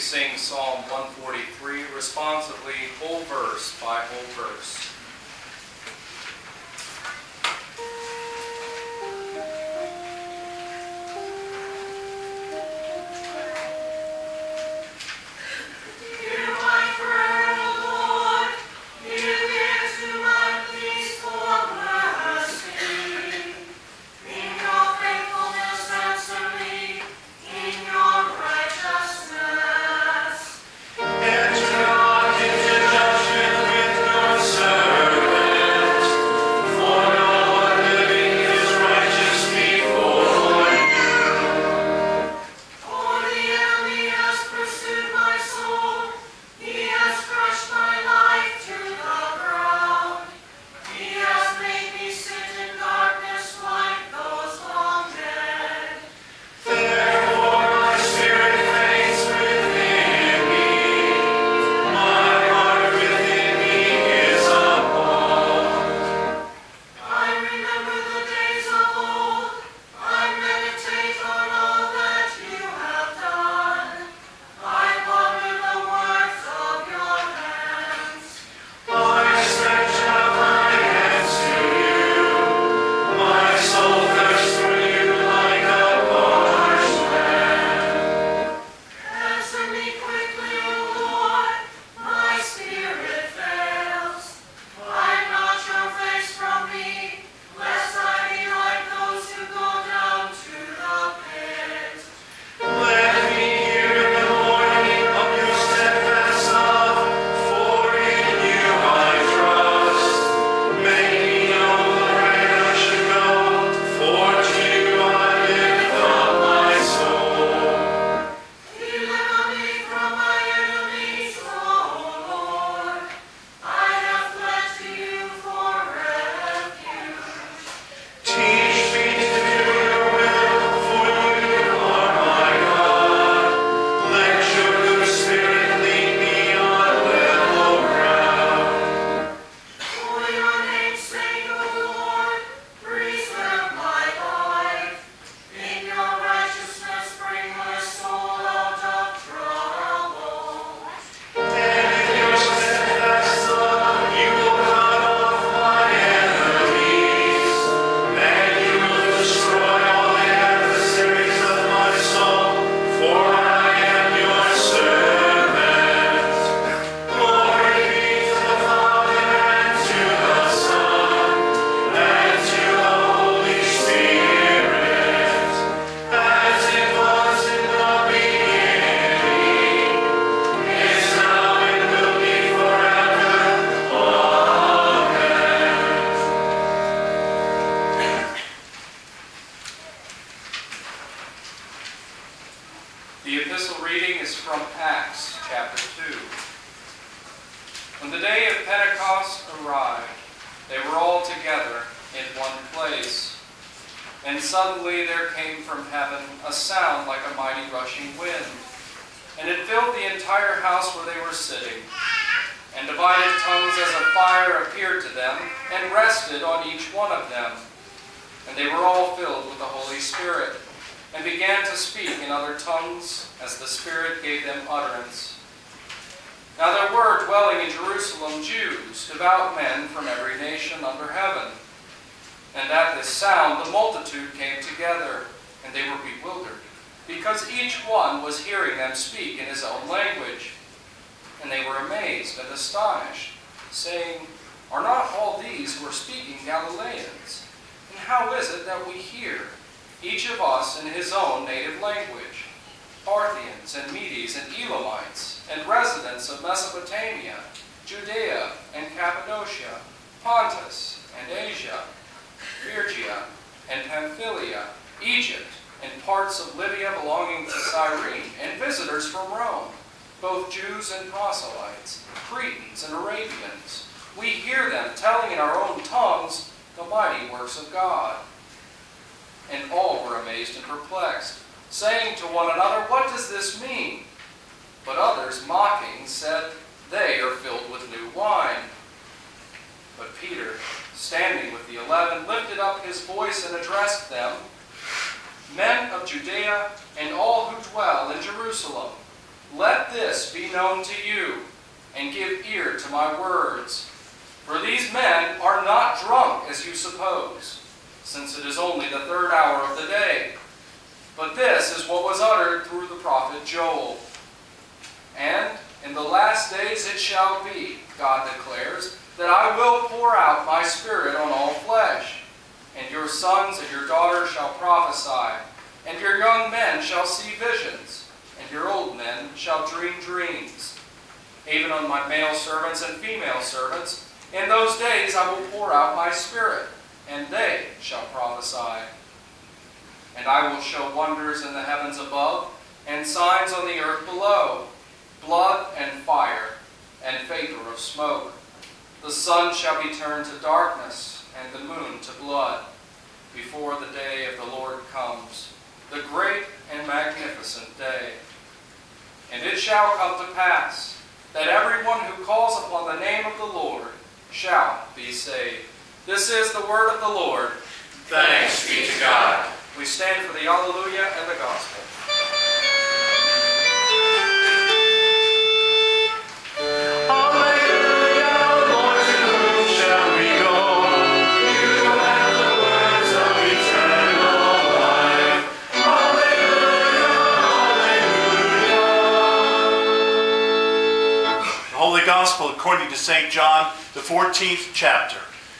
sing Psalm 143 responsively, whole verse by whole verse. The epistle reading is from Acts chapter 2. When the day of Pentecost arrived, they were all together in one place. And suddenly there came from heaven a sound like a mighty rushing wind, and it filled the entire house where they were sitting. And divided tongues as of fire appeared to them, and rested on each one of them. And they were all filled with the Holy Spirit, and began to speak in other tongues as the Spirit gave them utterance. Now there were dwelling in Jerusalem Jews, devout men from every nation under heaven. And at this sound the multitude came together, and they were bewildered, because each one was hearing them speak in his own language. And they were amazed and astonished, saying, "Are not all these who are speaking Galileans? And how is it that we hear, each of us in his own native language, Parthians and Medes and Elamites, and residents of Mesopotamia, Judea and Cappadocia, Pontus and Asia, Phrygia and Pamphylia, Egypt, and parts of Libya belonging to Cyrene, and visitors from Rome, both Jews and proselytes, Cretans and Arabians. We hear them telling in our own tongues the mighty works of God." And all were amazed and perplexed, saying to one another, "What does this mean?" But others, mocking, said, "They are filled with new wine." But Peter, standing with the 11, lifted up his voice and addressed them, "Men of Judea and all who dwell in Jerusalem, let this be known to you, and give ear to my words. For these men are not drunk, as you suppose, since it is only the third hour of the day. But this is what was uttered through the prophet Joel. And in the last days it shall be, God declares, that I will pour out my Spirit on all flesh. And your sons and your daughters shall prophesy, and your young men shall see visions, and your old men shall dream dreams. Even on my male servants and female servants, in those days I will pour out my Spirit, and they shall prophesy. And I will show wonders in the heavens above, and signs on the earth below, blood and fire, and vapor of smoke. The sun shall be turned to darkness, and the moon to blood, before the day of the Lord comes, the great and magnificent day. And it shall come to pass, that everyone who calls upon the name of the Lord shall be saved. This is the word of the Lord. Thanks be to God. We stand for the Alleluia and the Gospel. Holy Gospel according to St. John, the 14th chapter.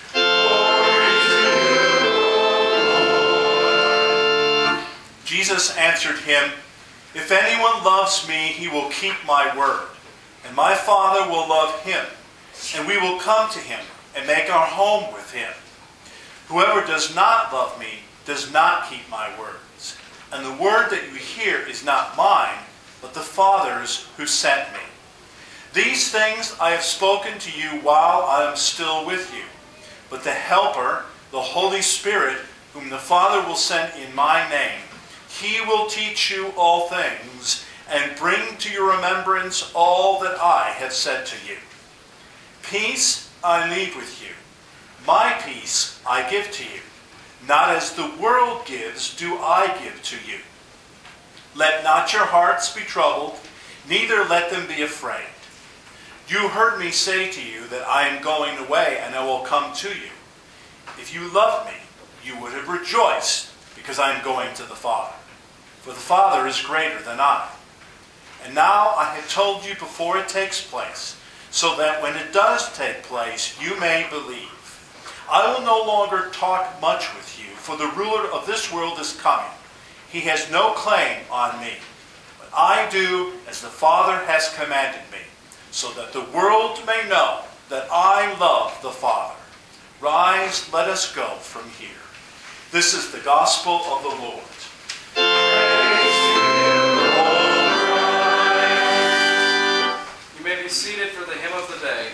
Jesus answered him, "If anyone loves me, he will keep my word, and my Father will love him, and we will come to him and make our home with him. Whoever does not love me does not keep my words, and the word that you hear is not mine, but the Father's who sent me. These things I have spoken to you while I am still with you. But the Helper, the Holy Spirit, whom the Father will send in my name, he will teach you all things and bring to your remembrance all that I have said to you. Peace I leave with you. My peace I give to you. Not as the world gives do I give to you. Let not your hearts be troubled, neither let them be afraid. You heard me say to you that I am going away and I will come to you. If you loved me, you would have rejoiced because I am going to the Father. For the Father is greater than I. And now I have told you before it takes place, so that when it does take place, you may believe. I will no longer talk much with you, for the ruler of this world is coming. He has no claim on me, but I do as the Father has commanded me, so that the world may know that I love the Father. Rise, let us go from here. This is the gospel of the Lord. Praise to you, Lord Christ. You may be seated for the hymn of the day.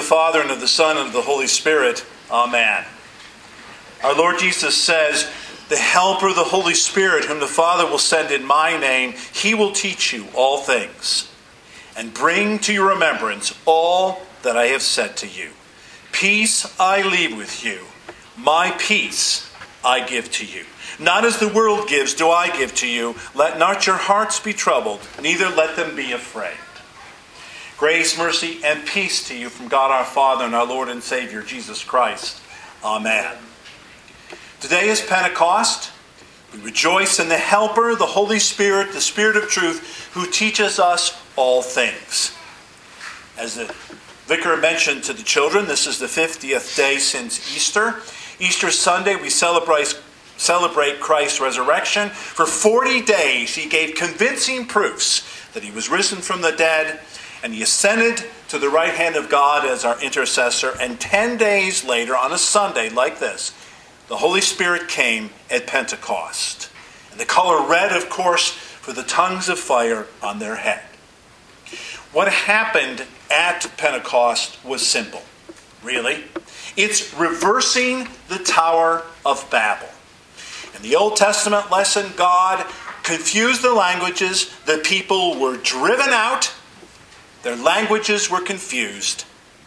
Father, and of the Son, and of the Holy Spirit. Amen. Our Lord Jesus says, "The Helper, the Holy Spirit, whom the Father will send in my name, he will teach you all things, and bring to your remembrance all that I have said to you. Peace I leave with you, my peace I give to you. Not as the world gives do I give to you. Let not your hearts be troubled, neither let them be afraid." Grace, mercy, and peace to you from God our Father and our Lord and Savior, Jesus Christ. Amen. Today is Pentecost. We rejoice in the Helper, the Holy Spirit, the Spirit of truth, who teaches us all things. As the vicar mentioned to the children, this is the 50th day since Easter. Easter Sunday, we celebrate Christ's resurrection. For 40 days, he gave convincing proofs that he was risen from the dead, and he ascended to the right hand of God as our intercessor. And 10 days later, on a Sunday like this, the Holy Spirit came at Pentecost. And the color red, of course, for the tongues of fire on their head. What happened at Pentecost was simple, really. It's reversing the Tower of Babel. In the Old Testament lesson, God confused the languages. The people were driven out. Their languages were confused.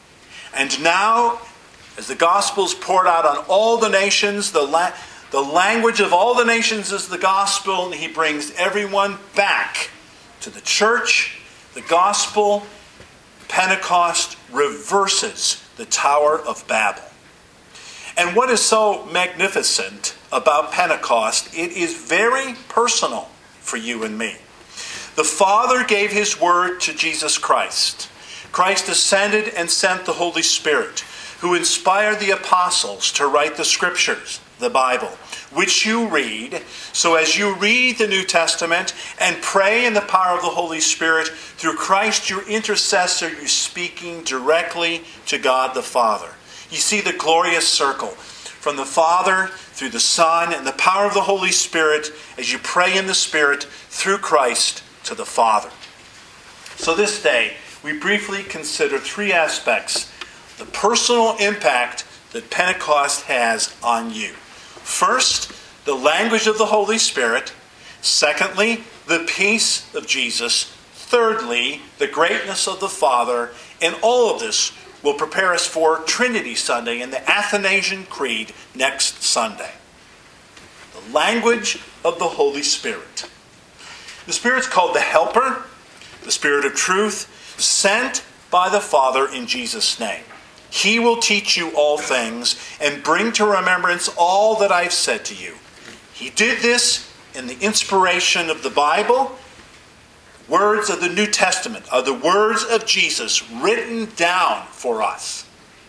And now, as the Gospel's poured out on all the nations, the language of all the nations is the Gospel, and he brings everyone back to the church. The Gospel, Pentecost, reverses the Tower of Babel. And what is so magnificent about Pentecost, it is very personal for you and me. The Father gave his word to Jesus Christ. Christ ascended and sent the Holy Spirit, who inspired the apostles to write the Scriptures, the Bible, which you read. So as you read the New Testament and pray in the power of the Holy Spirit, through Christ your intercessor, you're speaking directly to God the Father. You see the glorious circle from the Father through the Son and the power of the Holy Spirit as you pray in the Spirit through Christ to the Father. So this day, we briefly consider three aspects: the personal impact that Pentecost has on you. First, the language of the Holy Spirit. Secondly, the peace of Jesus. Thirdly, the greatness of the Father. And all of this will prepare us for Trinity Sunday and the Athanasian Creed next Sunday. The language of the Holy Spirit. The Spirit's called the Helper, the Spirit of truth, sent by the Father in Jesus' name. He will teach you all things and bring to remembrance all that I've said to you. He did this in the inspiration of the Bible. Words of the New Testament are the words of Jesus written down for us.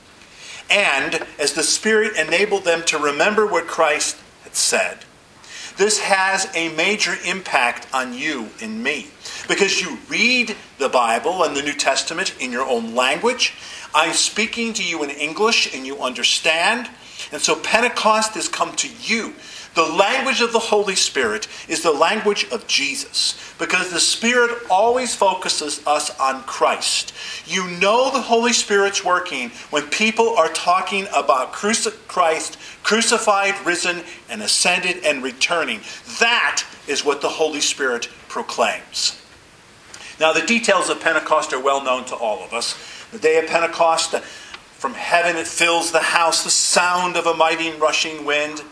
And as the Spirit enabled them to remember what Christ had said, this has a major impact on you and me. Because you read the Bible and the New Testament in your own language. I'm speaking to you in English and you understand. And so Pentecost has come to you. The language of the Holy Spirit is the language of Jesus. Because the Spirit always focuses us on Christ. You know the Holy Spirit's working when people are talking about Christ crucified, risen, and ascended and returning. That is what the Holy Spirit proclaims. Now the details of Pentecost are well known to all of us. The day of Pentecost, from heaven it fills the house, the sound of a mighty rushing wind.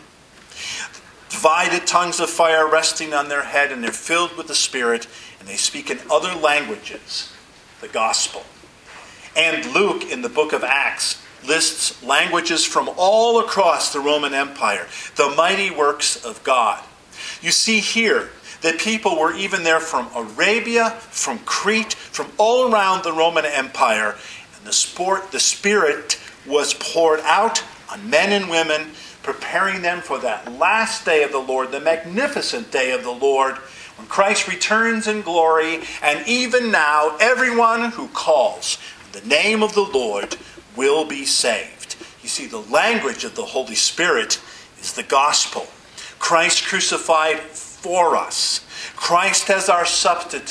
Divided tongues of fire resting on their head, and they're filled with the Spirit, and they speak in other languages, the gospel. And Luke, in the book of Acts, lists languages from all across the Roman Empire, the mighty works of God. You see here that people were even there from Arabia, from Crete, from all around the Roman Empire, and the Spirit was poured out on men and women, preparing them for that last day of the Lord, the magnificent day of the Lord, when Christ returns in glory. And even now, everyone who calls the name of the Lord will be saved. You see, the language of the Holy Spirit is the gospel. Christ crucified for us. Christ as our substitute.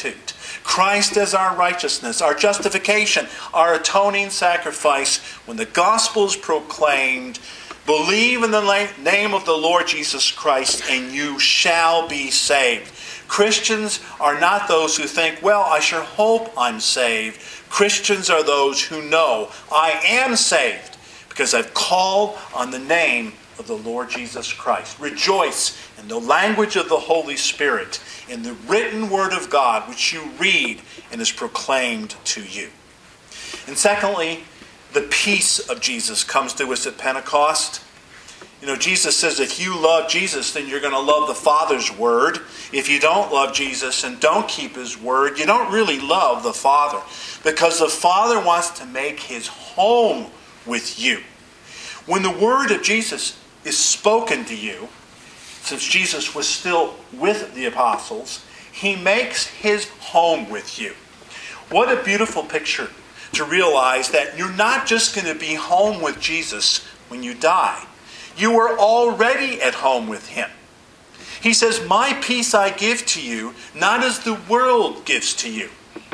Christ as our righteousness, our justification, our atoning sacrifice. When the gospel is proclaimed, believe in the name of the Lord Jesus Christ and you shall be saved. Christians are not those who think, well, I sure hope I'm saved. Christians are those who know I am saved because I've called on the name of the Lord Jesus Christ. Rejoice in the language of the Holy Spirit, in the written word of God, which you read and is proclaimed to you. And secondly, the peace of Jesus comes to us at Pentecost. You know, Jesus says if you love Jesus, then you're going to love the Father's word. If you don't love Jesus and don't keep his word, you don't really love the Father. Because the Father wants to make his home with you. When the word of Jesus is spoken to you, since Jesus was still with the apostles, he makes his home with you. What a beautiful picture to realize that you're not just going to be home with Jesus when you die. You are already at home with him. He says, my peace I give to you, not as the world gives to you.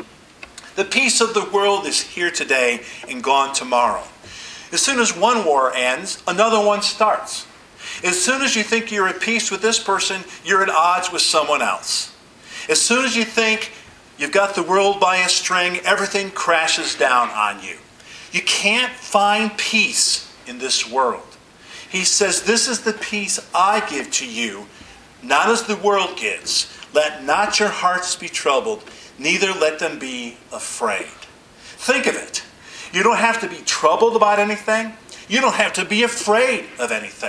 The peace of the world is here today and gone tomorrow. As soon as one war ends, another one starts. As soon as you think you're at peace with this person, you're at odds with someone else. As soon as you think you've got the world by a string, everything crashes down on you. You can't find peace in this world. He says, this is the peace I give to you, not as the world gives. Let not your hearts be troubled, neither let them be afraid. Think of it. You don't have to be troubled about anything. You don't have to be afraid of anything.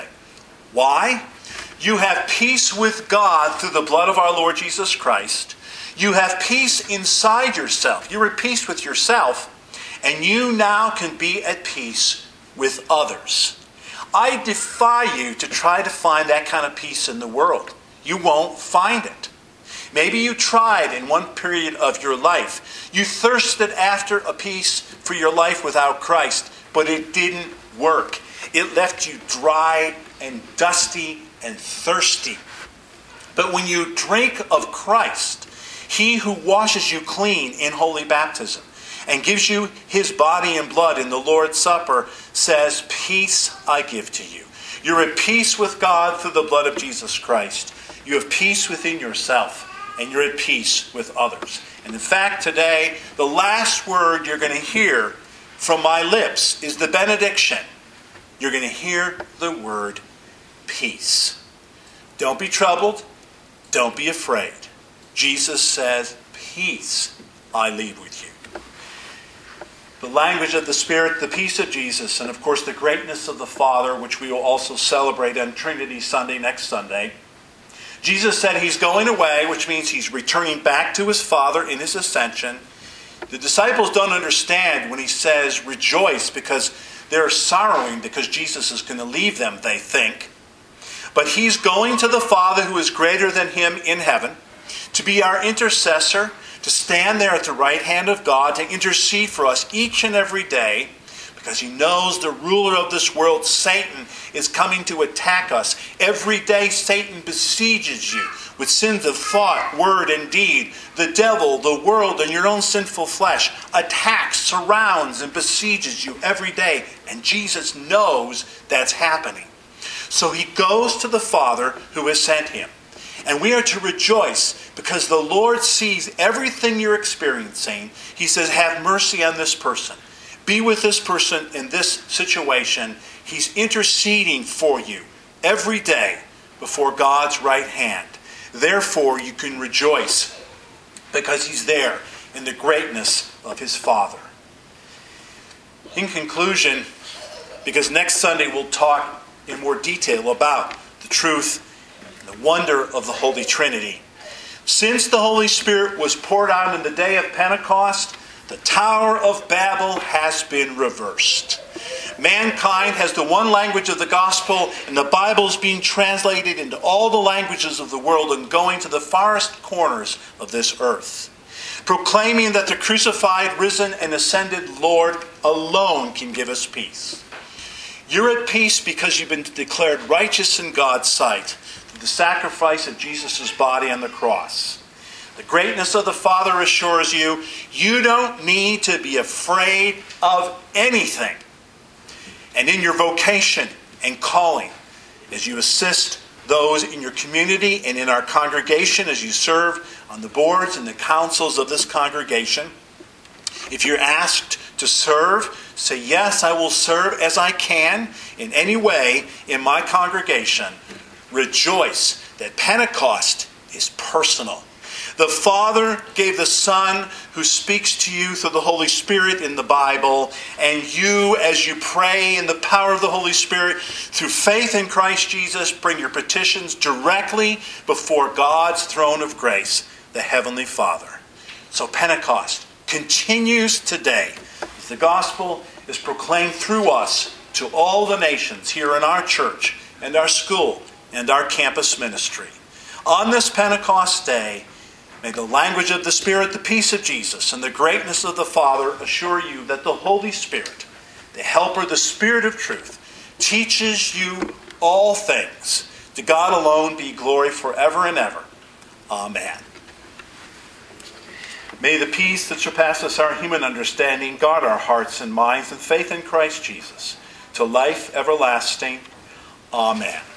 Why? You have peace with God through the blood of our Lord Jesus Christ. You have peace inside yourself. You're at peace with yourself, and you now can be at peace with others. I defy you to try to find that kind of peace in the world. You won't find it. Maybe you tried in one period of your life. You thirsted after a peace for your life without Christ, but it didn't work. It left you dry and dusty and thirsty. But when you drink of Christ, he who washes you clean in holy baptism and gives you his body and blood in the Lord's Supper, says, peace I give to you. You're at peace with God through the blood of Jesus Christ. You have peace within yourself, and you're at peace with others. And in fact, today, the last word you're going to hear from my lips is the benediction. You're going to hear the word peace. Don't be troubled. Don't be afraid. Jesus says, peace I leave with you. The language of the Spirit, the peace of Jesus, and of course the greatness of the Father, which we will also celebrate on Trinity Sunday next Sunday. Jesus said he's going away, which means he's returning back to his Father in his ascension. The disciples don't understand when he says rejoice, because they're sorrowing because Jesus is going to leave them, they think. But he's going to the Father who is greater than him in heaven to be our intercessor, to stand there at the right hand of God, to intercede for us each and every day, because he knows the ruler of this world, Satan, is coming to attack us. Every day Satan besieges you with sins of thought, word, and deed. The devil, the world, and your own sinful flesh attacks, surrounds, and besieges you every day. And Jesus knows that's happening. So he goes to the Father who has sent him. And we are to rejoice because the Lord sees everything you're experiencing. He says, have mercy on this person. Be with this person in this situation. He's interceding for you every day before God's right hand. Therefore, you can rejoice because he's there in the greatness of his Father. In conclusion, because next Sunday we'll talk in more detail about the truth and the wonder of the Holy Trinity. Since the Holy Spirit was poured out in the day of Pentecost, the Tower of Babel has been reversed. Mankind has the one language of the gospel, and the Bible is being translated into all the languages of the world and going to the farthest corners of this earth, proclaiming that the crucified, risen, and ascended Lord alone can give us peace. You're at peace because you've been declared righteous in God's sight through the sacrifice of Jesus' body on the cross. The greatness of the Father assures you, you don't need to be afraid of anything. And in your vocation and calling, as you assist those in your community and in our congregation, as you serve on the boards and the councils of this congregation, if you're asked to serve, say, yes, I will serve as I can in any way in my congregation. Rejoice that Pentecost is personal. The Father gave the Son who speaks to you through the Holy Spirit in the Bible, and you, as you pray in the power of the Holy Spirit, through faith in Christ Jesus, bring your petitions directly before God's throne of grace, the Heavenly Father. So Pentecost continues today. The gospel is proclaimed through us to all the nations here in our church and our school and our campus ministry. On this Pentecost day, may the language of the Spirit, the peace of Jesus, and the greatness of the Father assure you that the Holy Spirit, the Helper, the Spirit of truth, teaches you all things. To God alone be glory forever and ever. Amen. May the peace that surpasses our human understanding guard our hearts and minds in faith in Christ Jesus to life everlasting. Amen.